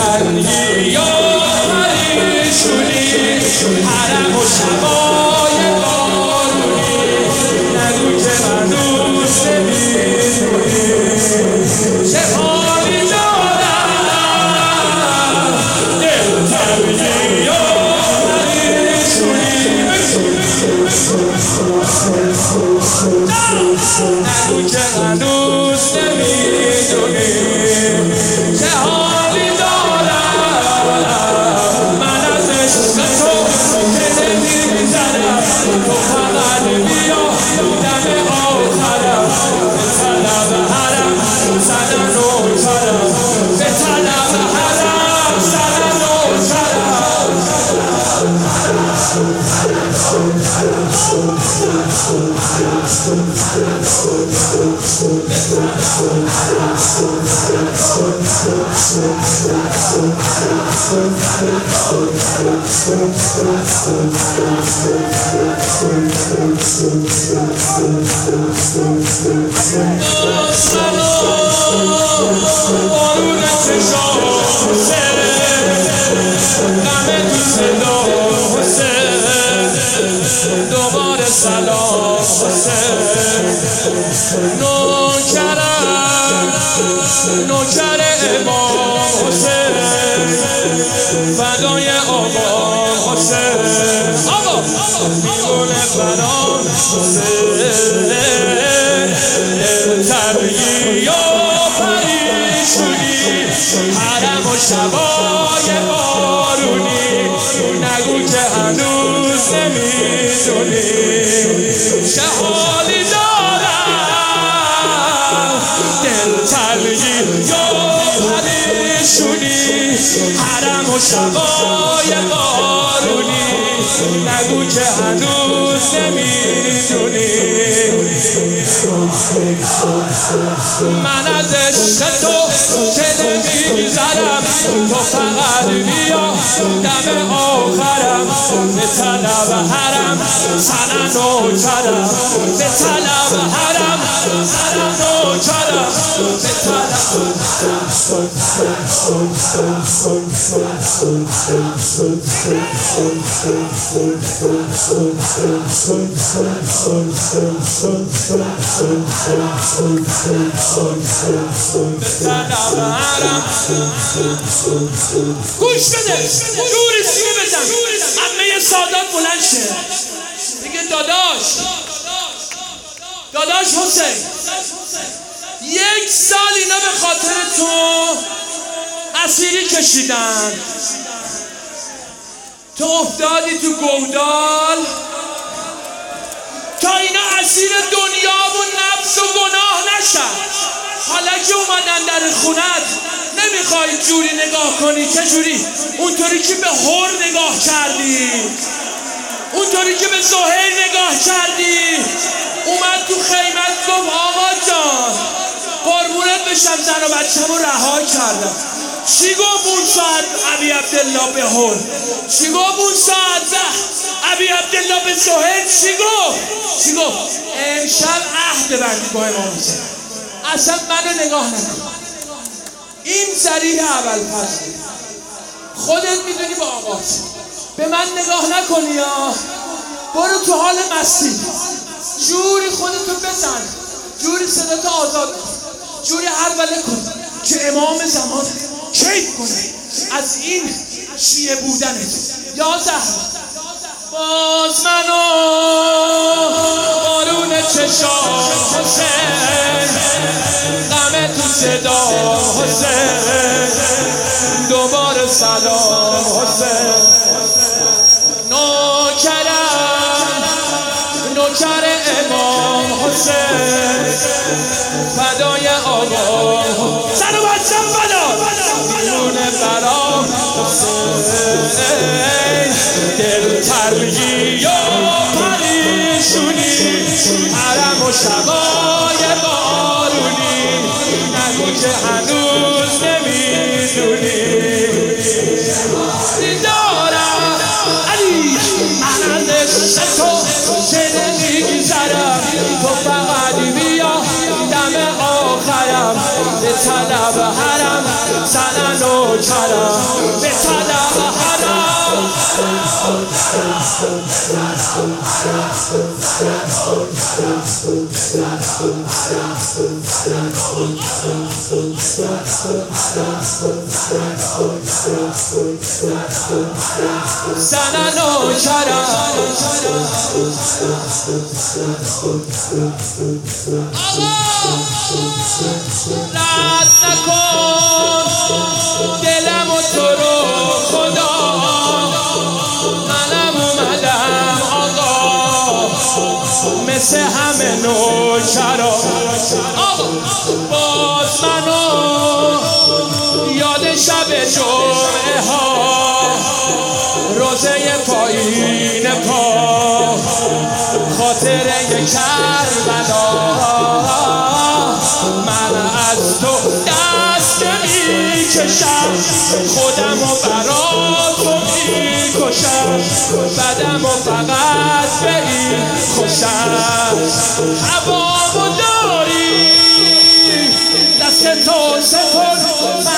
تنگی یا پریشونی حرم و شبای بارونی نگو که من دوست نمی‌دونی چه حالی دارم دل تنگی یا پریشونی نگو که من دوست نمی‌دونی چه حالی دارم من از عشق تو که نمی‌زنم تو فقط بیا دم آخرم به طلب حرم زدن نوکرم به طلب حرم زدن نوکرم بارون چشام غم تو صدا حسین دوباره سلام حسین نوکرم نوکر امام حسین فدای آقا حسین آقا میگونه برام حسین ترگی یا پریشونی حرم و شبای بارونی نگو که هنوز نمیدونی چه حالی دارم دل ترگی یا پریشونی حرم و شبای بارونی نگو که هنوز نمیدونی من از عشق تو که نمیگذرم تو فقط بیا دم آخرم به طلب حرم زنن نوکرم به طلب حرم زنن نوکرم به طلب گوش بده جوری سینه بزن عمه سادات بلند شه میگه داداش حسین یک سال اینا به خاطر تو اسیری کشیدن تو افتادی تو گودال تا اینا اسیر دنیا و نفس و گناه نشن حالا که اومدن در خونت نمیخوای جوری نگاه کنی چه جوری اونطوری که به هور نگاه کردی اونطوری که به سهیل نگاه کردی اومد تو خیمت گفت آقا جان قربونت بشم زن و بچه‌مو رها کردم چی گفت اون ساعت ابی عبدالله به هور چی گفت اون ساعت ابی عبدالله به سهیل چی گفت امشب عهد بندی با امام حسین اصلا منو نگاه نکن این ذریح ابوالفضل خودت میدونی با آقا به من نگاه نکنی یا برو تو حال مستی جوری خودتو بزن جوری صداتو آزاد کن جوری هروله کن که امام زمان کیف کنه از این شیعه بودنت یا زهرا باز منو بارون چشام حسین غم تو صدا حسین دوباره سلام حسین نوکر امام حسین فدای آقا سر و بچم فدا میونه برام حسین دل ترگی یا پریشونی حرم و شبای بارونی نگو که هنوز نمیدونی دارم علی من از تو چه نمیگذرم تو فقط بیا دم نوکرم به طلب حرم زن نوکرم رد نکن دلم و تو رو خدا منم اومدم آقا مثل همه نوکرا باز منو یاد شب جمعه ها روزه پایین پا خاطره کربلا من از تو دست میکشم خودمو برا تو میکشم بدمو فقط به این خوشم هوامو داری دست تو سپر